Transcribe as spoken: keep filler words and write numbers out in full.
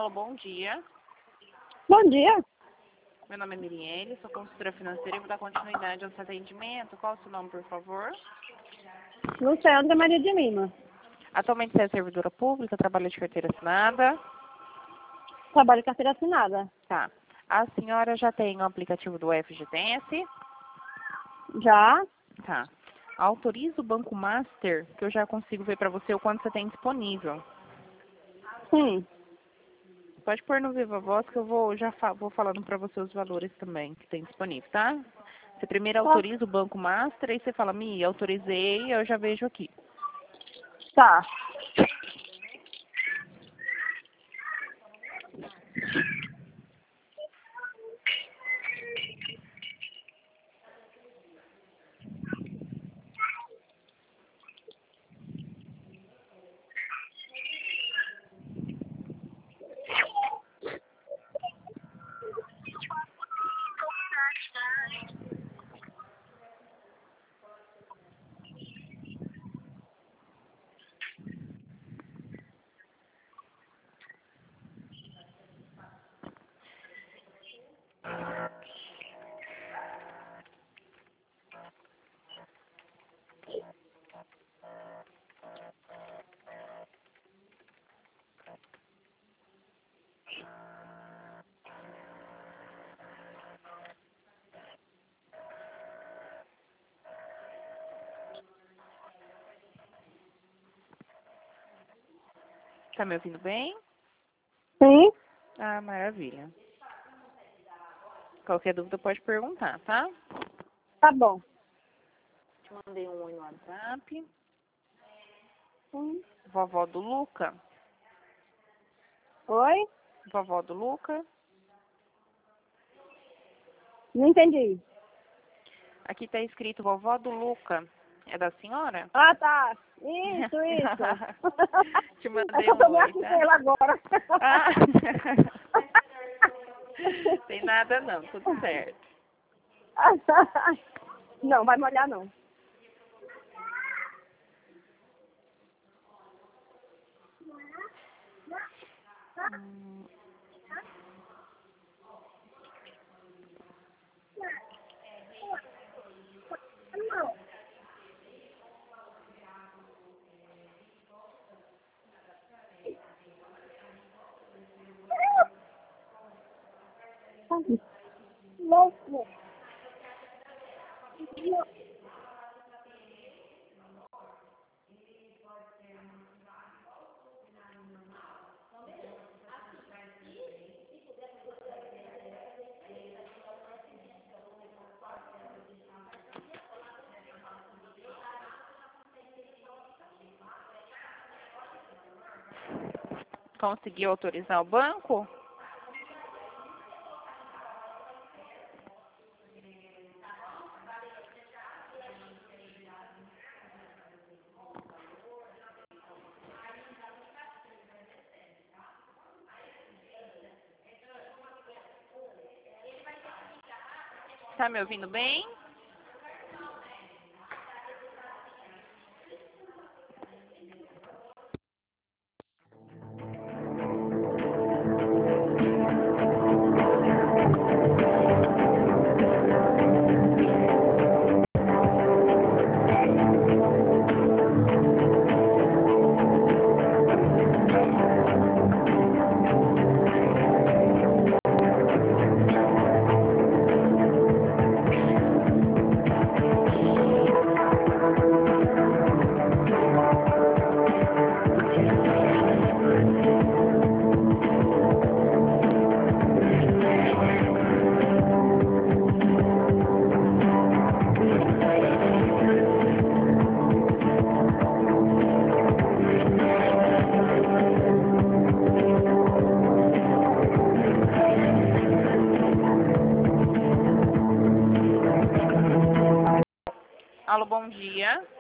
Alô, bom dia. Bom dia. Meu nome é Mirielle, sou consultora financeira e vou dar continuidade ao seu atendimento. Qual o seu nome, por favor? Luciana Maria de Lima. Atualmente você é servidora pública, trabalha de carteira assinada? Trabalho em carteira assinada. Tá. A senhora já tem o aplicativo do F G T S? Já? Tá. Autoriza o Banco Master, que eu já consigo ver para você o quanto você tem disponível. Sim. Pode pôr no Viva Voz que eu vou, já fa vou falando para você os valores também que tem disponível, tá? Você primeiro autoriza o Banco Master, aí você fala, Mi, autorizei, eu já vejo aqui. Tá. Tá me ouvindo bem? Sim. Ah, maravilha. Qualquer dúvida pode perguntar, tá? Tá bom. Te mandei um oi no WhatsApp. Sim. Vovó do Luca. Oi? Vovó do Luca. Não entendi. Aqui tá escrito vovó do Luca. É da senhora? Ah, tá. Isso, isso. Te É mandei que eu tô um me oi, tá? assustando agora. Ah. Tem nada não, tudo certo. Não, vai molhar não. Hum. Conseguiu autorizar o banco? Tá me ouvindo bem? Alô, bom dia.